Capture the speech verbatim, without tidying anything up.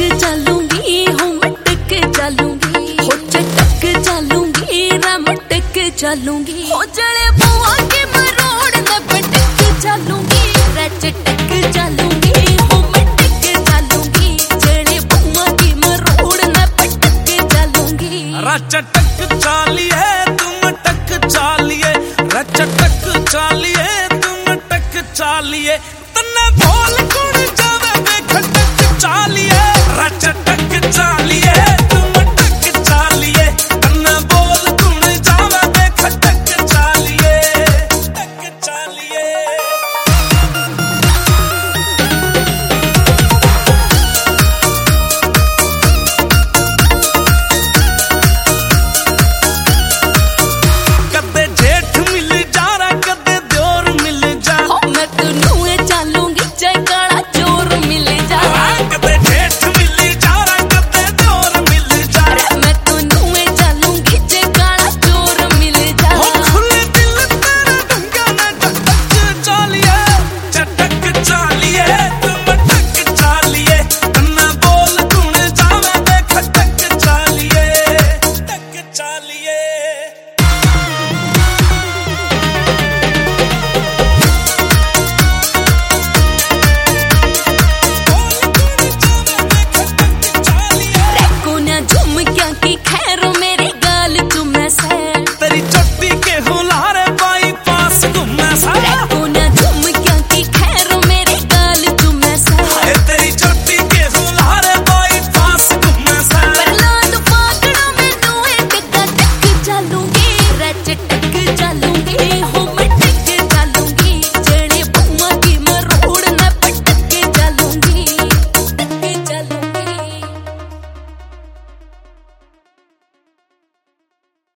चलूंगी हूँ मटक चलूंगी हो चटक चलूंगी रमटक चलूंगी हो जड़े बुआ के मरोड़ न पटक चलूंगी रचटक चलूंगी हूँ मटक चलूंगी जड़े बुआ के मरोड़ न पटक चलूंगी रचटक चालिए तुम टक चालिए रचटक चालिए तुम टक चालिए तन्ने बोल कुड़ जावे वे खटक चालिए रचटक चालिए तुम टक चालिए तन्ने बोल कुड़ जावे वे खटक चालिए टक चालिए कदे जेठ मिल जा रा कदे द्योर मिल जा हो मैं तो नुए चलूंगी जय काला चोर मिल जा कदे जेठ मिल जा रा कदे द्योर मिल जा मैं तो नुए चलूंगी जय काला चोर मिल जा हो खुले दिल तेरा ढंगा ना चटक चालिए चटक चालिए तुम टक चालिए तन्ना बोल कुण जावे वे खटक चालिए टक चालिए कोना झुमकिया की खैरो मेरे गाल चुमे से तेरी चट्टी के हुलारे बाई पास घूमे सा कोना झुमकिया की खैरो मेरे गाल चुमे से हाय तेरी चट्टी के हुलारे बाई पास घूमे सा परलाद पाकड़ा में नुए टका टक चलूंगी रचटक